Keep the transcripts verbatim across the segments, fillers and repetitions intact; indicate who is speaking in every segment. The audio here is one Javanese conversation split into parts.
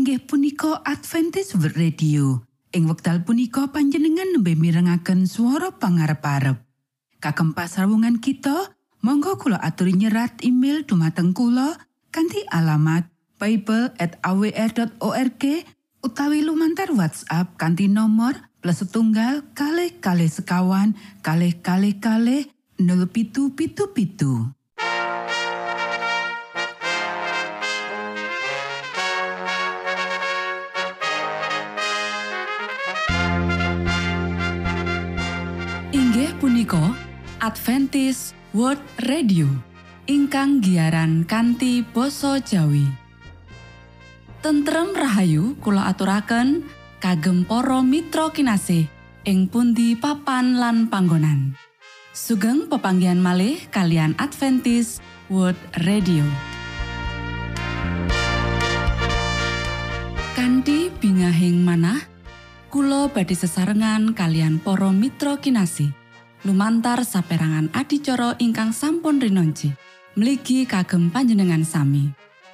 Speaker 1: inggih punika Adventist World Radio. Ing wekdal punika panjenengan nembe mirengaken swara pangarep-arep. Kagem pasrawungan kita, monggo kula aturi nyerat email dumateng kula kanthi alamat bible at a w r dot org utawi lumantar WhatsApp kanthi nomor plus setunggal kalih kalih sekawan kalih kalih kalih nol pitu pitu pitu. Inggih punika Adventist World Radio ingkang giaran kanthi basa Jawi. Tentrem rahayu kula aturaken kagem para mitra kinasih ing pundi papan lan panggonan. Sugeng pepanggihan malih kalian Adventist World Radio. Kanthi bingahing manah kula badhe sesarengan kalian para mitra kinasih lumantar saperangan adicara ingkang sampun rinonci mligi kagem panjenengan sami.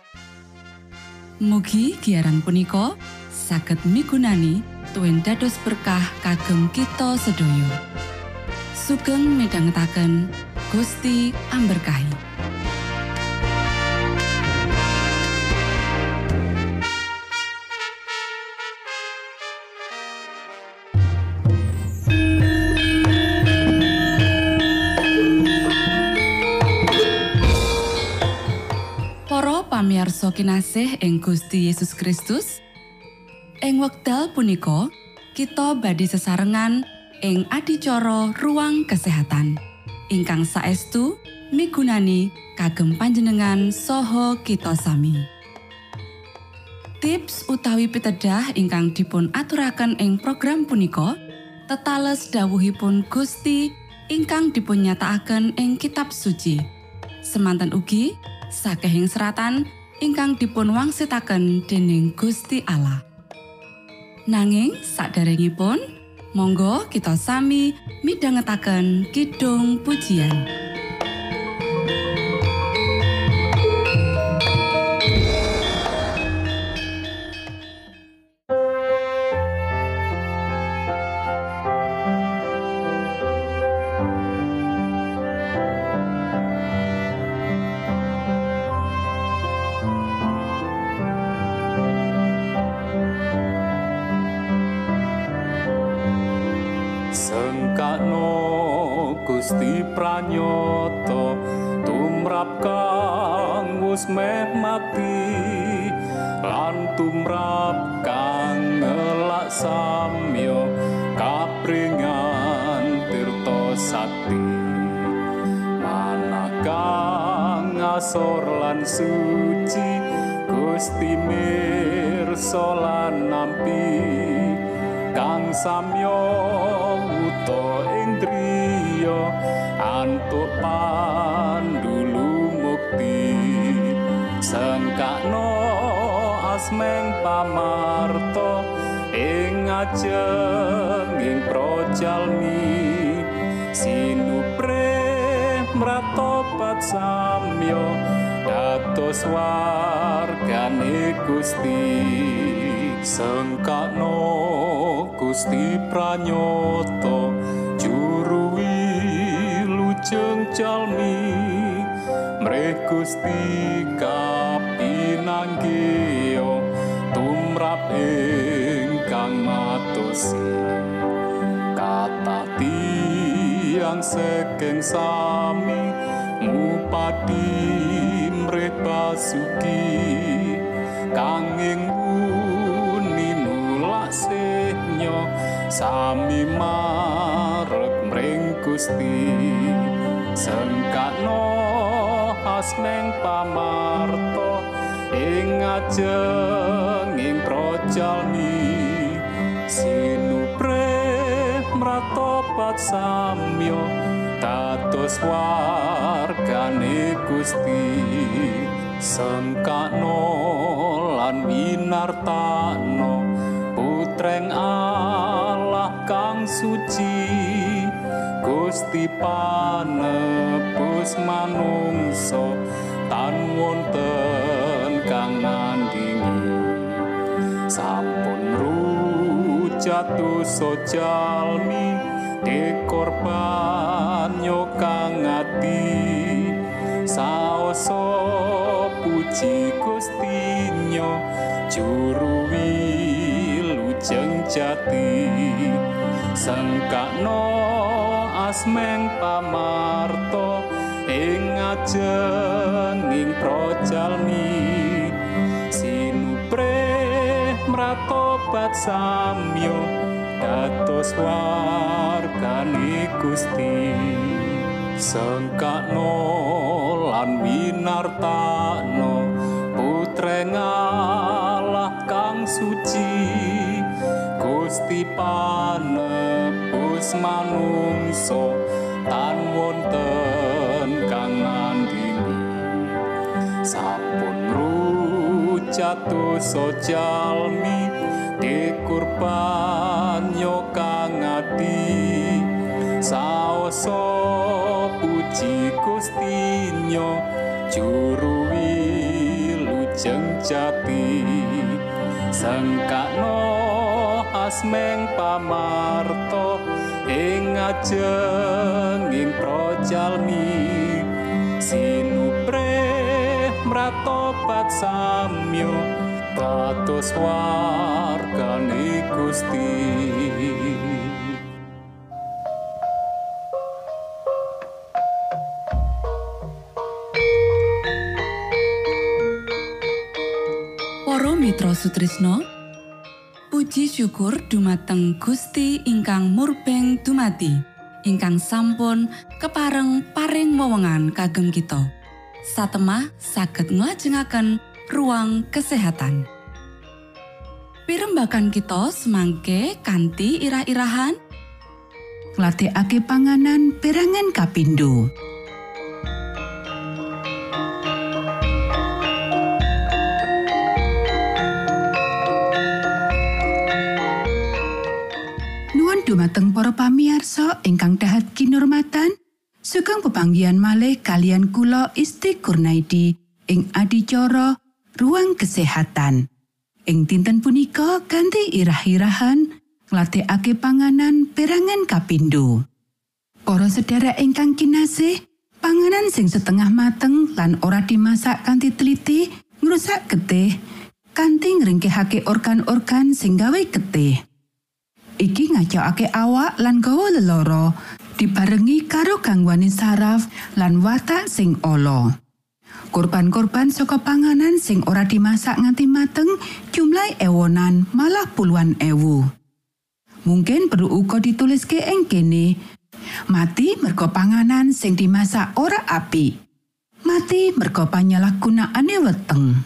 Speaker 1: Mugi giaran punika saged migunani tuwin dados berkah kagem kita sedaya. Sugeng midhangetaken Gusti amberkahi. Pamirsa kinasih ing Gusti Yesus Kristus, ing wekdal punika kita badhe sesarengan ing adicara ruang kesehatan ingkang saestu migunani kagem panjenengan saha kita sami. Tips utawi pitedah ingkang dipun aturaken ing program punika tetales dawuhipun Gusti ingkang dipun nyatakaken ing kitab suci. Semanten ugi sakehing seratan ingkang dipun wangsitaken dening Gusti Allah. Nanging saderengipun, monggo kita sami midhangetaken kidung pujian.
Speaker 2: Gusti pranyata tumrap kang wis meh mati lan tumrap kang ngelak samya kapringan tirta sakti manakang asor lan suci Gusti mirsa lan nampi kang samya uta indriya antuk pandulu mukti sengkakno asmeng pamarta ing ajenging projalmi sinupre mratobat samya dados wargane Gusti sengkakno Gusti pranyata juru wilujeng jalmi mrih Gusti kapinanggih tumrap ingkang matosi kathah tiyang saking sami ngupati mrih basuki kanging sami marep mring Gusti sengkakno asmeng pamarta ing ajenging projalmi sinupre mratobat samya dados wargane Gusti sengkakno lan winartano putreng Allah kang suci Gusti panebus manungsa tan wonten kang nandingi sampun rujat dosa jalmi dekorban nyokang ati saoso puji Gustinyo juru wilujeng jati sengkakno asmeng pamarto ing ajenging projalmi sinupre mratobat samyo dados wargane Gusti sengkakno lan winartano putreng Allah kang suci Gusti panebus manungso tan wonten kang ngandhini sampun rujat dosa jalmi dikurban nyokang ati saoso puji Gustinyo juru wilujeng jati sengkakno asmeng pamarto ing ajenging projalmi sinupre mratobat samyo dados wargane Gusti.
Speaker 3: Para mitra sutrisno, puji syukur dumateng Gusti ingkang murbeng dumati, ingkang sampun kepareng paring wewengan kagem kita. Satemah saged nglajengaken ruang kesehatan. Pirembagan kita semangke kanthi irah-irahan
Speaker 1: nglatihake panganan perangan kapindho. Dumateng para pamirsa ingkang dahat kinurmatan, sugeng pepanggihan malih kalian kula Isti Kurnaidi ing adicara Ruang Kesehatan. Ing dinten punika kanthi irah-irahan nglatihake panganan perangan kapindho. Para sedherek ingkang kinasih, panganan sing setengah mateng lan ora dimasak kanthi teliti ngrusak getih kanthi ngringkehake organ-organ sing gawe getih. Iki ngacokake awak lan gawa lelara dibarengi karo gangguane saraf lan watak sing ala. Korban-korban saka panganan sing ora dimasak nganti mateng jumlah ewonan malah puluhan ewu. Mungkin perlu uga dituliske ing kene, mati merga panganan sing dimasak ora apik. Mati merga panyalahgunaane weteng.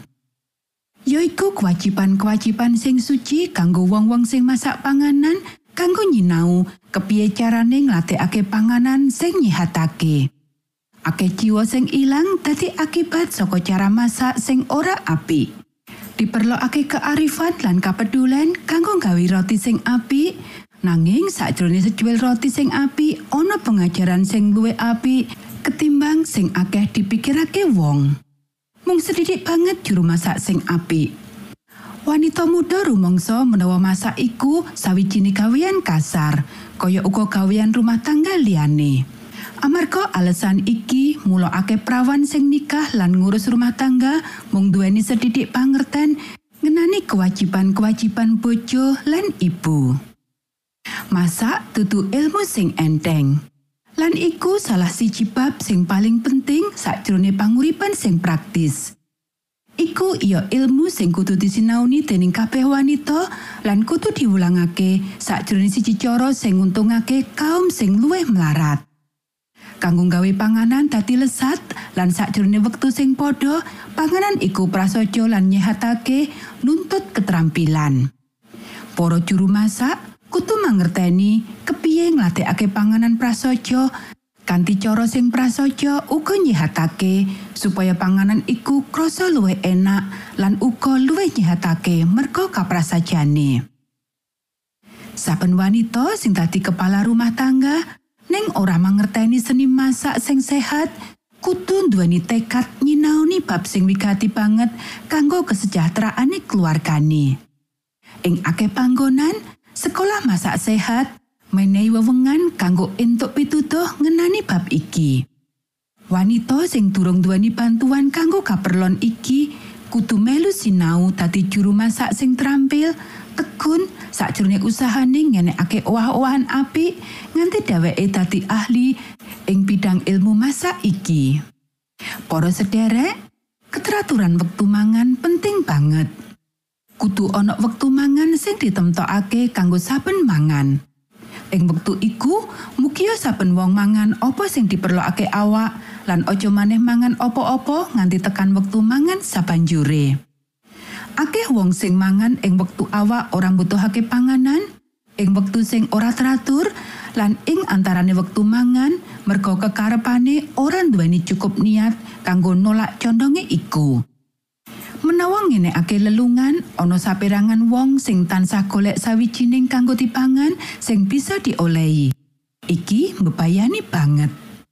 Speaker 1: Yaiku kewajiban-kewajiban sing suci kanggo wong-wong sing masak panganan kanggo nyinau kepiye carane nglatihake panganan sing nyihatake. Akeh jiwa sing ilang dadi akibat saka cara masak sing ora apik. Diperlokake kearifan lan kapedulen kanggo gawe roti sing apik, nanging sakjroning sejuwil roti sing apik ana pengajaran sing luwih apik ketimbang sing akeh dipikirake wong. Mung sedidik banget juru masak sing apik. Wanita muda rumangsa menawa masak iku sawijine gawean kasar, kaya uga gawean rumah tangga liyane. Amarga alasan iki, mula akeh prawan sing nikah lan ngurus rumah tangga mung duweni sedidik pangerten ngenani kewajiban-kewajiban bojo lan ibu. Masak dudu ilmu sing enteng. Lan iku salah siji bab sing paling penting sakjroning panguripan sing praktis. Iku iya ilmu sing kudu disinauni dening kabeh wanita lan kudu diwulangake sakjroning siji cara sing nguntungake kaum sing luwih mlarat. Kanggo gawe panganan dadi lesat lan sakjroning wektu sing padha, panganan iku prasaja lan nyehatake nuntut keterampilan. Para juru masak kudu mangerteni kepiye nglatihake panganan prasaja kanthi cara sing prasaja uga nyihatake supaya panganan iku krasa luwih enak lan uga luwih nyihatake merga kaprasajane. Saben wanita sing dadi kepala rumah tangga ning ora mangerteni seni masak sing sehat kudu nduweni tekad nyinaoni bab sing wigati banget kanggo kesejahteraane keluargane. Ing akeh panggonan, sekolah masak sehat menehi wewengan kanggo entuk pituduh ngenani bab iki. Wanita sing durung duweni bantuan kanggo kaperlon iki kudu melu sinau dadi juru masak sing terampil, tekun sakjroning usahane ngenekake owah-owahan apik nganti dheweke dadi ahli ing bidang ilmu masak iki. Para sederek, keteraturan wektu mangan penting banget. Kudu ana wektu mangan sing ditemtokake kanggo saben mangan. Ing wektu iku, mugia saben wong mangan apa sing diperlokake awak lan aja maneh mangan apa-apa nganti tekan wektu mangan sabanjure. Akeh wong sing mangan ing wektu awak ora mbutuhake panganan, ing wektu sing ora teratur, lan ing antarane wektu mangan merga kekarepane ora nduweni cukup niat kanggo nolak condonge iku. Menawa ngenekake lelungan, ana saperangan wong sing tansah golek sawijining kanggo dipangan sing bisa diolehi. Iki mbebayani banget.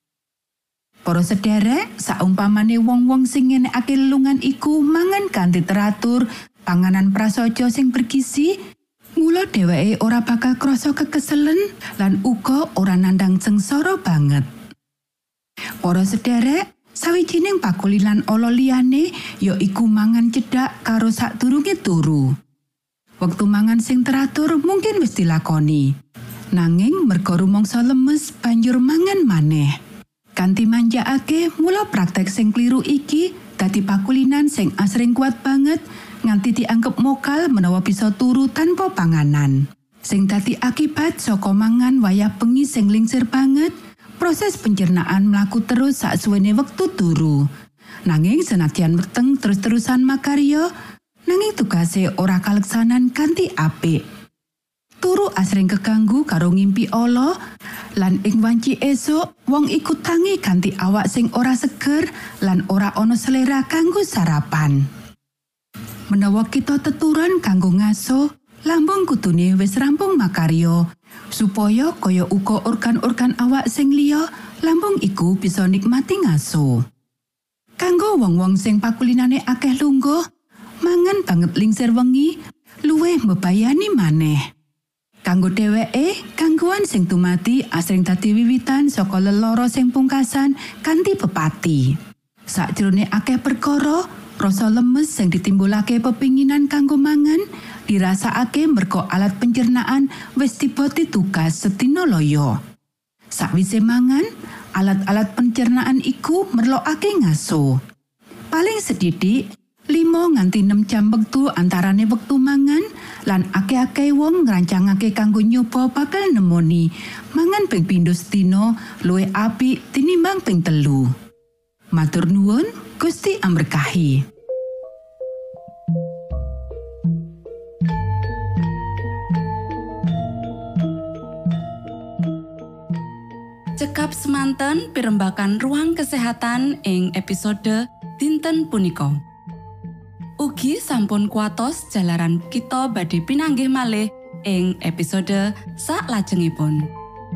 Speaker 1: Para sederek, saumpamane wong-wong sing ngenekake lelungan iku mangan kanthi teratur, panganan prasaja sing bergizi, mula dheweke ora bakal krasa kekeselen lan uga ora nandang sengsara banget. Para sederek, sawijining pakulinan ala liyane ya iku mangan cedhak karo sadurunge turu. Wektu mangan sing teratur mungkin wis dilakoni. Nanging merga rumangsa lemes banjur mangan maneh. Kanthi manjakake mula praktek sing kliru iki dadi pakulinan sing asring kuat banget nganti dianggep mokal menawa bisa turu tanpa panganan. Sing dadi akibat saka mangan wayah bengi sing lingsir banget. Proses pencernaan mlaku terus saksuwene wektu turu. Nanging senadyan weteng terus-terusan makarya, nanging tugase ora kaleksanan kanthi apik. Turu asring keganggu karo ngimpi ala, lan ing wanci esuk wong iku tangi kanthi awak sing ora seger lan ora ana selera kanggo sarapan. Menawa kita teturan kanggo ngaso, lambung kudune wis rampung makarya. Supaya kaya uga organ-organ awak sing liya, lambung iku bisa nikmati ngaso. Kanggo wong-wong sing pakulinane akeh lungguh, mangan banget lingsir wengi, luwih mbebayani maneh. Kanggo dheweke, gangguan sing dumadi asring dadi wiwitan saka lelara sing pungkasan kanthi pepati. Sakjroning akeh perkara, rasa lemes sing ditimbulake pepinginan kanggo mangan dirasakake merga alat pencernaan wis diboti tugas sedina loyo. Sakwise mangan, alat-alat pencernaan iku merlokake ngaso. Paling sedidik lima nganti enam jam wektu antarane wektu mangan lan akeh-akeh wong ngrancangake kanggo nyoba bakal nemoni mangan ping pindho sedina luwih apik tinimbang ping telu. Matur nuwun, Gusti amberkahi.
Speaker 3: Cekap semanten pimbakan ruang kesehatan ing episode dinten punika. Ugi sampun kuatos jalaran kita badhe pinanggih malih ing episode salajengipun.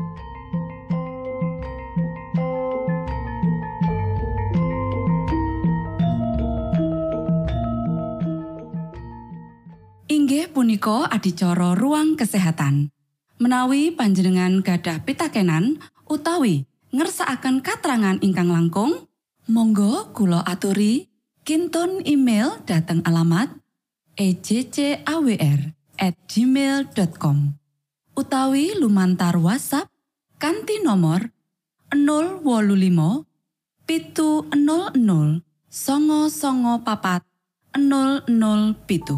Speaker 3: Inggih punika adicara ruang kesehatan. Menawi panjenengan gadah pitakenan utawi ngersakaken katrangan ingkang langkung, monggo kula aturi kinton email dhateng alamat e j c a w r at gmail dot com utawi lumantar WhatsApp kanthi nomor nol wolu limo pitu nol nol songo songo papat nol nol pitu.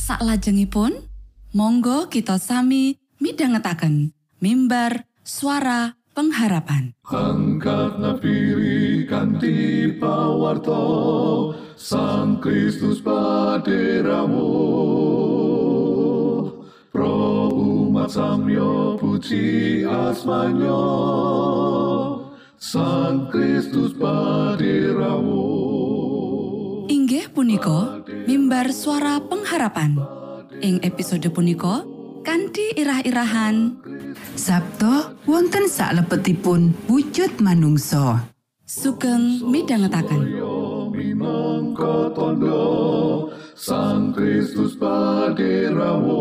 Speaker 3: Saklajengipun, monggo kita sami midhangetaken mimbar suara pengharapan.
Speaker 4: Angkat nafiri kanthi pawarto Sang Kristus paderamu. Pro umat samyo puji asmanyo Sang Kristus paderamu.
Speaker 3: Inggih punika mimbar suara pengharapan. Ing episode punika kanthi irah-irahan
Speaker 1: Sabto wonten salebetipun wujud manungsa.
Speaker 3: Sugeng midhangetaken.
Speaker 4: Minangka tondo Sang Kristus paderamu.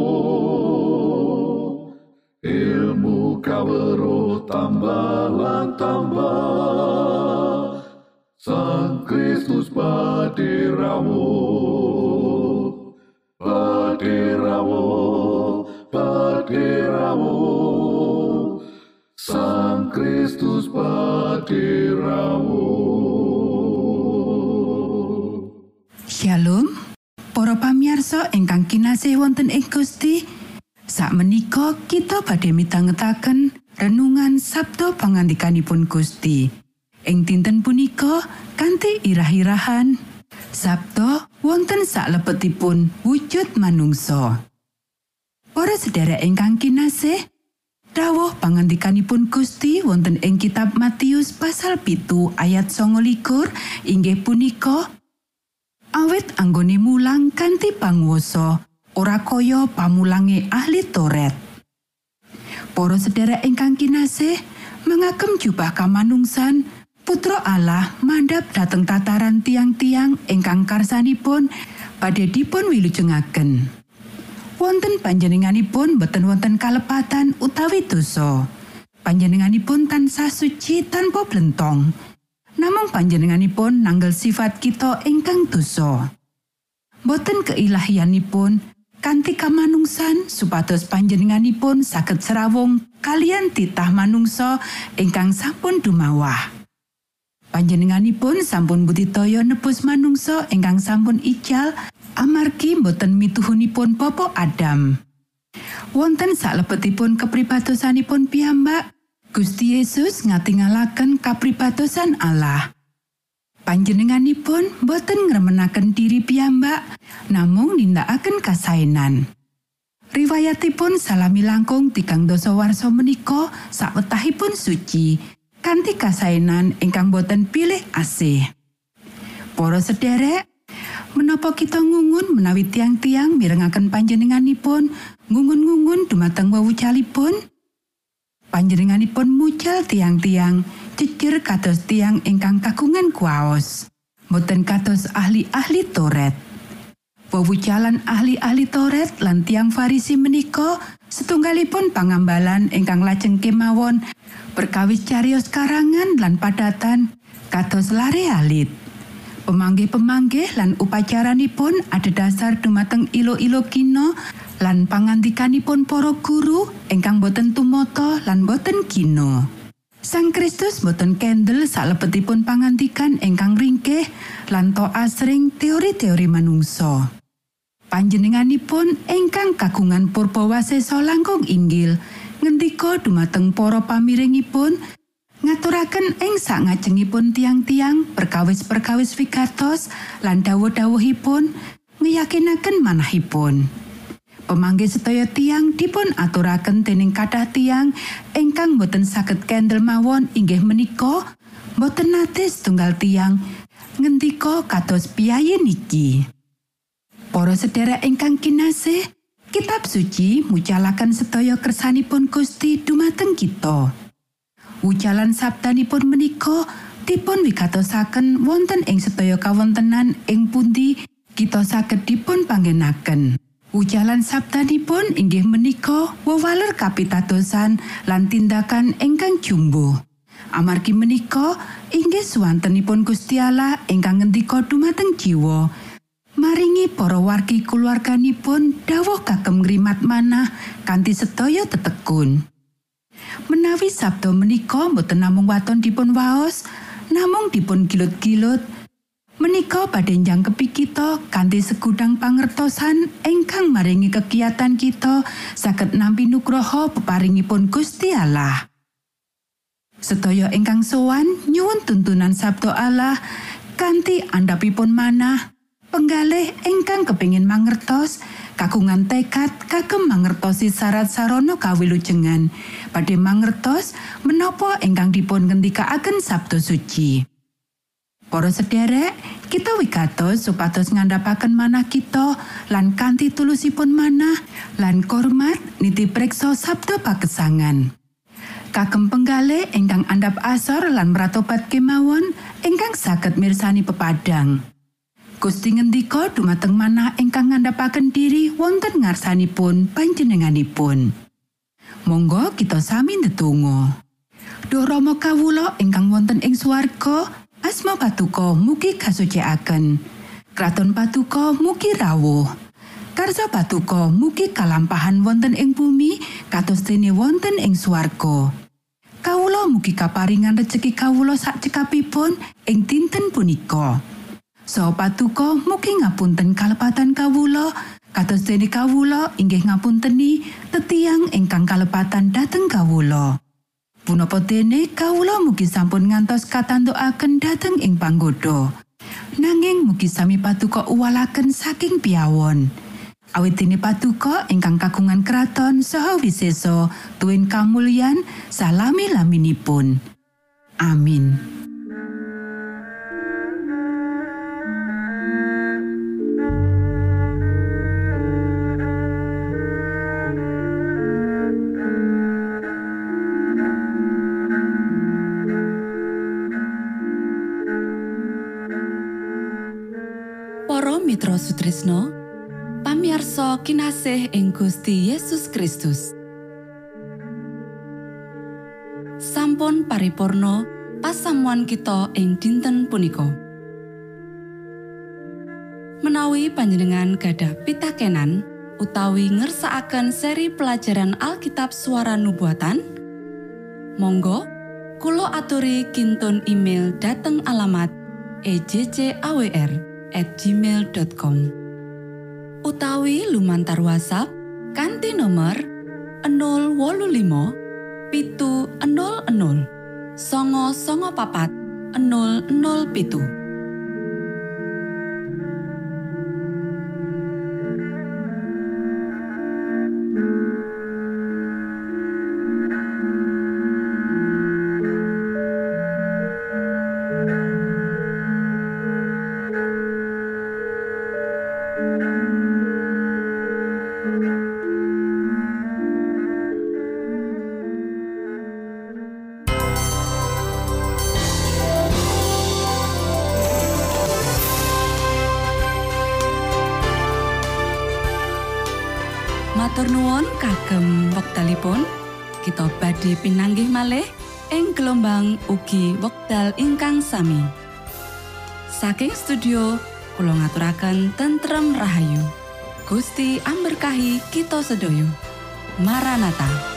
Speaker 4: Ilmu kawruh tambah lan tambah Sang Kristus paderamu. Paderamu, paderamu Sang Kristus paderamu.
Speaker 1: Shalom, para pamirsa ingkang kinasih wonten ing Gusti. Sakmenika kita badhe midhangetaken renungan Sabda pangandikanipun Gusti. Ing dinten punika kanthi irah-irahan Sabda wonten salebetipun wujud manungsa. Para sedherek ingkang kinasih, dawuh pangandikanipun Gusti wonten ing kitab Matius pasal pitu ayat sanga likur inggih punika, awit anggone mulang kanthi panguwasa ora kaya pamulange ahli Taurat. Para sedherek ingkang kinasih, mangagem jubah kamanungsan Putra Allah mandhap dhateng tataran tiang-tiang ingkang karsanipun badhe dipun wilujengaken. Wonten panjenenganipun boten wonten kalepatan utawi dosa. Panjenenganipun tansah suci tanpa blentong. Namung panjenenganipun nanggel sifat kita ingkang dosa. Boten keilahianipun kanthi kamanungsan supados panjenenganipun saged serawung kalian titah manungsa ingkang sampun dumawah. Panjenenganipun sampun budidaya nebus manungsa ingkang sampun ical amargi boten mituhunipun Bapa Adam. Wonten salebetipun kepribadosanipun piyambak, Gusti Yesus ngatingalaken kapribadosan Allah. Panjenenganipun boten ngremenaken diri piyambak, namung nindakaken kasaenan. Riwayatipun salami langkung tigang dasa warsa menika sawetahipun suci. Kanthi kasaenan ingkang boten pilih asih. Para sedherek, menapa kita ngungun menawi tiang-tiang mirengaken panjenenganipun ngungun-ngungun dumateng wewucalipun? Panjenenganipun mucal tiang-tiang jejer kados tiang ingkang kagungan kuwaos, boten kados ahli-ahli Taurat. Wewucalan ahli-ahli Taurat lan tiang Farisi menika setunggalipun pangambalan ingkang lajeng kemawon perkawis cariyos karangan lan padatan kados lare alit. Pemanggih-pemanggih lan upacaranipun adhedhasar dumateng ilo-ilo kina lan pangandikanipun para guru ingkang boten tumata lan boten kina. Sang Kristus boten kendel salebetipun pangandikan ingkang ringkih lan to asring teori-teori manungsa. Panjenenganipun ingkang kagungan purbawasesa langkung inggil ngendika dumateng para pamiringipun ngaturaken ing sangajengipun tiang-tiang perkawis-perkawis wigatos lan dawuh-dawuhipun ngeyakinaken manahipun. Pemanggih sedaya tiang dipun aturaken dening kathah tiang ingkang boten saged kendel mawon inggih menika boten nate setunggal tiang ngendika kados piye niki. Para sedherek ingkang kinasih, Kitab suci mucalaken sedaya kersanipun Gusti dumateng kita. Ucalan sabdanipun menika dipun wigatosaken wonten ing sedaya kawontenan ing pundi kita saged dipun panggenaken. Ucalan sabdanipun inggih menika wewaler kapitadosan lan tindakan ingkang jumbuh. Amargi menika inggih swantenipun Gusti Allah ingkang ngendika dumateng jiwa. Maringi para wargi kulawarganipun dawuh kagem ngrimat manah kanthi sedaya tetekun. Menawi sabda menika boten namung waton dipun waos, namung dipun gilut-gilut, Menika badhe njangkepi kita kanthi segudang pangertosan ingkang maringi kegiatan kita saged nampi nugroho peparingipun Gusti Allah. Sedaya ingkang sowan nyuwun tuntunan Sabda Allah kanthi andhapipun manah, penggalih ingkang kepingin mangertos, kagungan tekad kagem mangertosi syarat sarana kawilujengan, badhe mangertos menapa ingkang dipun ngendikaaken Sabda Suci. Para sederek, kita wigatos supados ngandhapaken manah kita lan kanthi tulusipun manah lan hormat niti preksa sabda pagesangan. Kagem penggalih ingkang andhap asor lan mratobat kemawon ingkang saged mirsani pepadang. Gusti ngendika dumateng manah ingkang ngandhapaken diri wonten ngarsanipun panjenenganipun. Monggo kita sami ndedonga. Duh Rama kawula ingkang wonten ing swarga, asma Patuko mugi kasucikaken. Kraton Patuko mugi rawuh. Karsa Patuko mugi kalampahan wonten ing bumi kados dene wonten ing swarga. Kawula mugi kaparingan rejeki kawula sak cekapipun ing dinten punika. Saha Patuko mugi ngapunten kalepatan kawula kados dene kawula inggih ngapunteni tetiang ingkang kalepatan dhateng kawula. Punapa dene kawula mugi sampun ngantos katantukaken dhateng ing panggoda. Nanging mugi sami Patuko uwalaken saking piyawon. Awit dene Patuko ingkang kagungan kraton saha wisesa tuwin kamulyan salami-laminipun. Amin.
Speaker 3: Para mitra Sutrisno, pamiarsa kinasih ing Gusti Yesus Kristus. Sampun paripurna pasamuan kita ing dinten punika. Menawi panjenengan gadah pitakenan utawi ngersakaken seri pelajaran Alkitab Swara Nubuatan, monggo kula aturi kintun email dhateng alamat e j c a w r at gmail dot com utawi lumantar WhatsApp kanthi nomor nol wolu limo pitu nol nol songo songo papat nol nol pitu. Matur nuwun kagem wektalipun, kita badhe pinanggih malih ing gelombang ugi wekdal ingkang sami. Saking studio kula ngaturaken tentrem rahayu. Gusti amberkahi kita sedaya. Maranatha.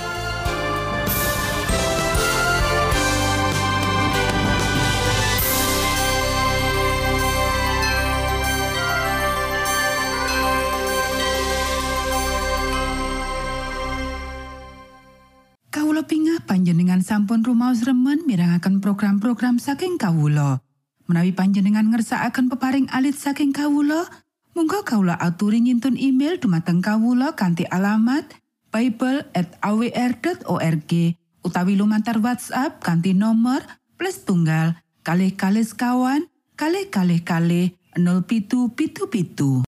Speaker 1: Panjenengan sampun rumaos remen mirengaken program-program saking kawula. Menawi panjenengan ngersakaken peparing alit saking kawula, monggo kawula aturi ngintun email dumateng kawula kanthi alamat bible at a w r dot org utawi lumantar WhatsApp kanthi nomor plus tunggal kalih kalih sekawan kalih kalih kalih nol pitu pitu pitu.